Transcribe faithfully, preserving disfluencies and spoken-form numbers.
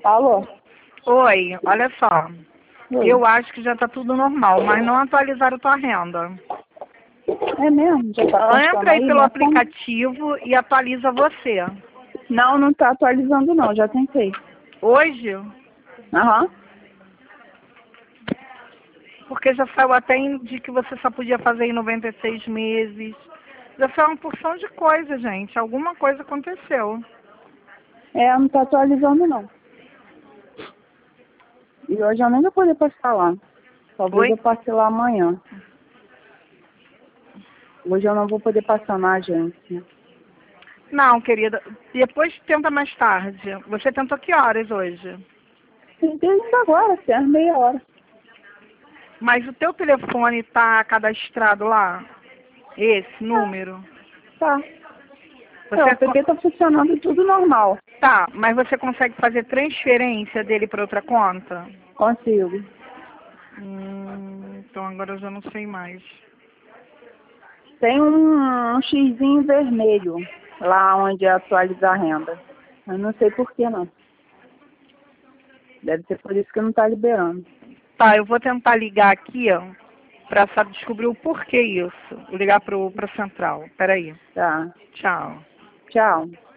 Alô? Oi, olha só. Oi. Eu acho que já tá tudo normal, mas não atualizaram tua renda. É mesmo? Já tá constando Entra aí aí, pelo né? Como? aplicativo e atualiza você. Não, não tá atualizando não, já tentei. Hoje, Aham. porque já saiu até em- de que você só podia fazer em noventa e seis meses. Já foi uma porção de coisa, gente. Alguma coisa aconteceu. É, não tá atualizando não. E hoje eu nem vou poder passar lá. Talvez Oi? eu passe lá amanhã. Hoje eu não vou poder passar na agência. Não, querida. Depois tenta mais tarde. Você tentou que horas hoje? Tentei ainda agora, até às meia hora. Mas o teu telefone tá cadastrado lá? Esse Ah, número? tá. É, o Você co- app tá funcionando tudo normal. Tá, mas você consegue fazer transferência dele para outra conta? Consigo. Hum, então agora eu já não sei mais. Tem um, um xizinho vermelho lá onde é atualizar a renda. Eu não sei por que não. Deve ser por isso que não tá liberando. Tá, eu vou tentar ligar aqui, ó, pra saber descobrir o porquê isso. Vou ligar pro, pra central. Peraí. Tá. Tchau. Tchau.